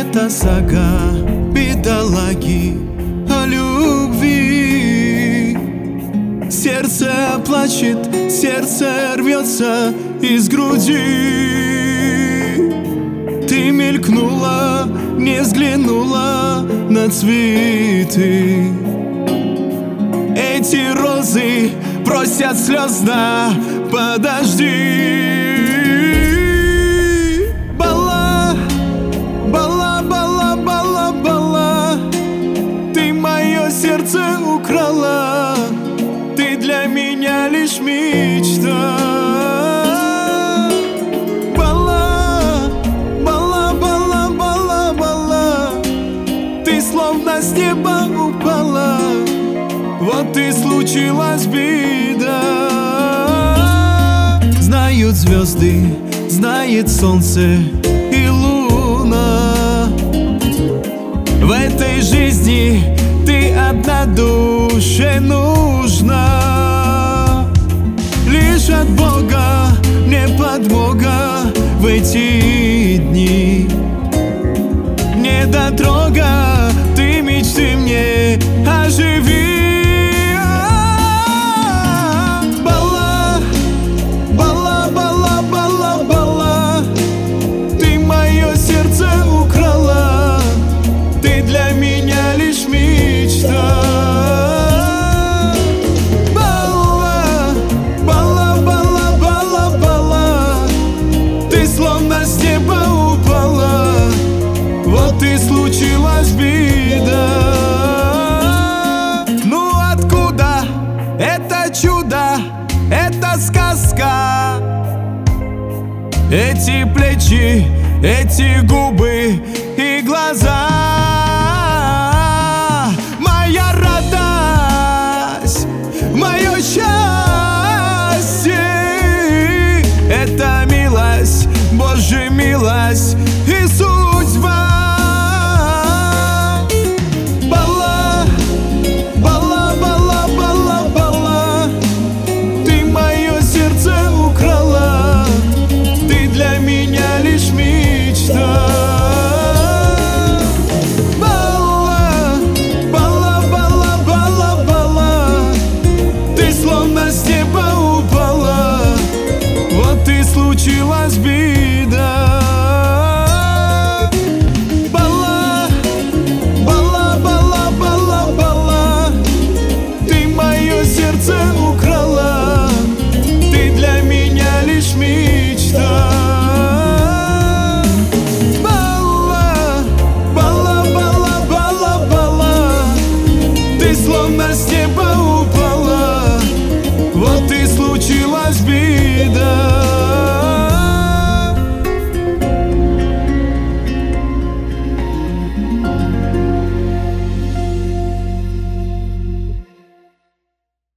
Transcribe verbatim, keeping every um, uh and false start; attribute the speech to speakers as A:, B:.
A: Это сага бедолаги о любви. Сердце плачет, сердце рвется из груди. Ты мелькнула, не взглянула на цветы. Эти розы просят слезно, подожди. Бала, бала, бала, бала, бала, ты мое сердце украла. Ты для меня лишь мечта. Бала, бала, бала, бала, бала, ты словно с неба упала. Вот и случилась беда. Знают звезды, знает солнце и луна. В этой жизни ты одна душе нужна. Лишь от Бога мне подмога в эти дни. Недотрога, ты мечты мне оживи. Вот и случилась беда. Ну откуда это чудо, это сказка? Эти плечи, эти губы и глаза. Моя радость, мое счастье, это милость, Божья милость и судьба. Случилась беда.